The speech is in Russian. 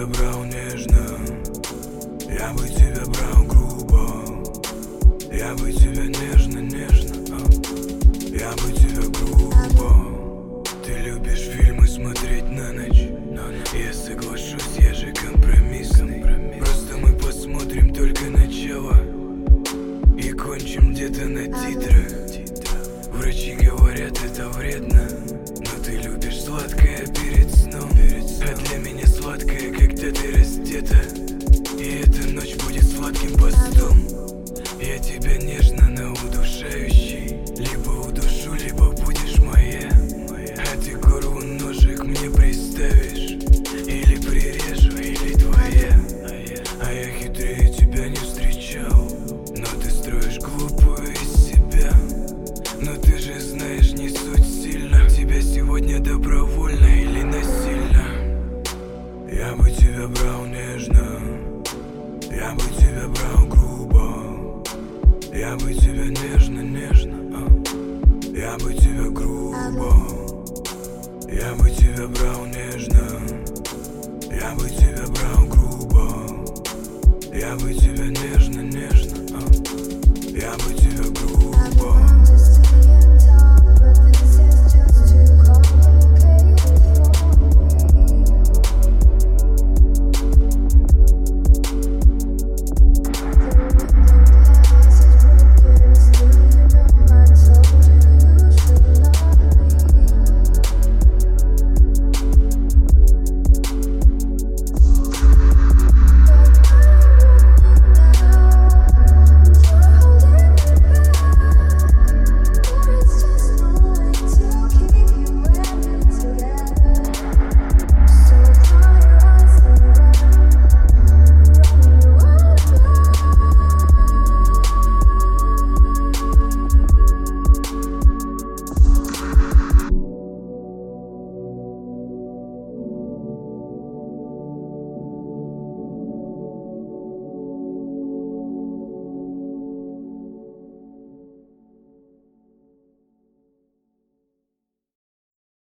тебя брал нежно, я бы тебя брал грубо. Я бы тебя нежно, я бы тебя грубо. Ты любишь фильмы смотреть на ночь, я соглашусь, я же компромиссный. Просто мы посмотрим только начало и кончим где-то на титрах. Врачи говорят, это вредно, но ты любишь сладкое перед сном. А для меня сладкое, когда ты раздета, и эта ночь будет сладким постом. Я тебя нежно, но удушающий. Либо удушу, либо будешь моя. А ты горлу ножик мне приставишь, или прирежу, или твоя. А я хитрее тебя не встречал, но ты строишь глупую из себя. Но ты же знаешь, не суть сильно. Тебя сегодня добровольно или насильно. Я бы тебя брал нежно, я бы тебя брал грубо. Я бы тебя нежно, я бы тебя грубо. Я бы тебя брал нежно, я бы тебя брал грубо. Я бы тебя нежно, я бы